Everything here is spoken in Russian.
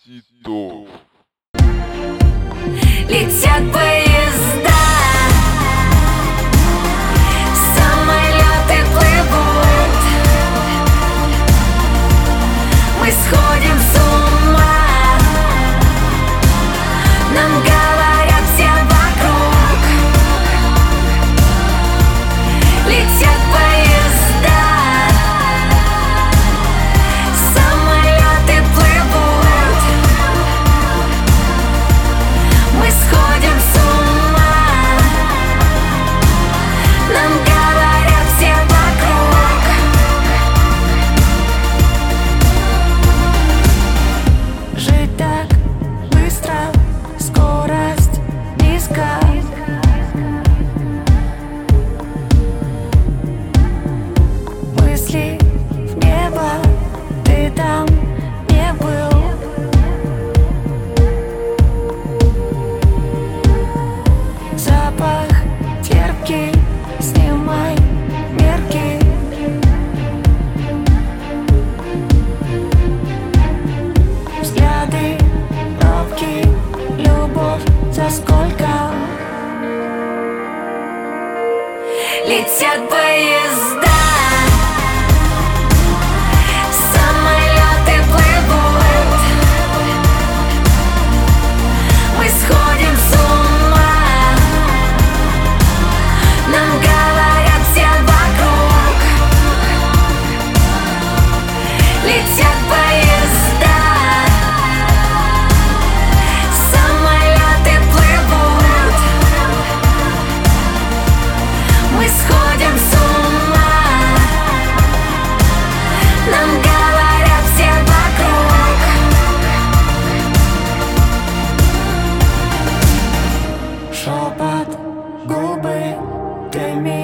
Титов. Летят поезда, самолеты плывут, мы сходим с ума, нам говорят все вокруг. Летят поезда, самолеты плывут, мы сходим с ума, нам говорят все вокруг. Жить так быстро, скорость низка. Мысли в небо, ты там не был. Запах терпкий, снимай мерки. Взгляды робкие, любовь за сколько? Летят поезда, самолеты плывут, мы сходим с ума, нам говорят все вокруг. Летят поезда, самолеты плывут, мы сходим с ума, нам говорят все вокруг. Шепот, губы, ты меня